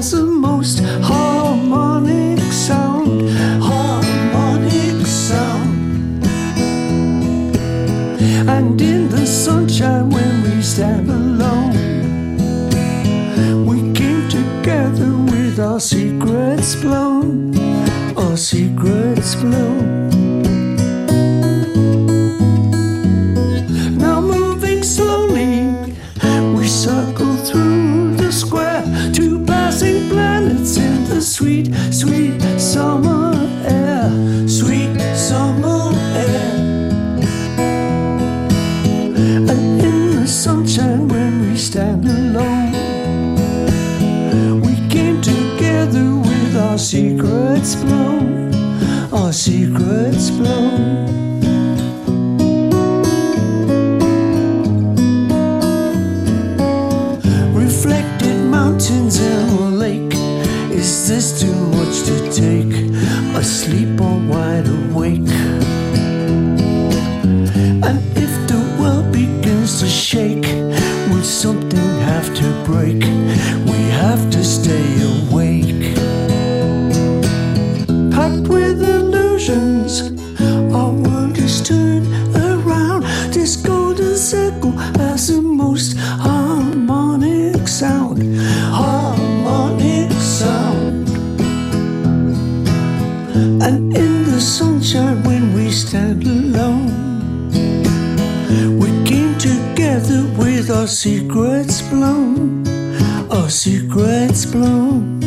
has the most harmonic sound. Harmonic sound. And in the sunshine when we stand alone, we came together with our secrets blown. Our secrets blown. Now moving slowly, we circle through the square, two passing planets in the sweet, sweet summer air. Sweet summer air. And in the sunshine when we stand alone, we came together with our secrets blown. Our secrets blown. Reflected mountains in a lake. Is this too much to take? Asleep or wide awake? And if the world begins to shake, will something have to break? We have to stay awake. Packed with illusions, our world is turned around. This golden circle has the most harmonic sound. Harmonic sound. And in the sunshine when we stand alone, we came together with our secrets blown. Our secrets blown.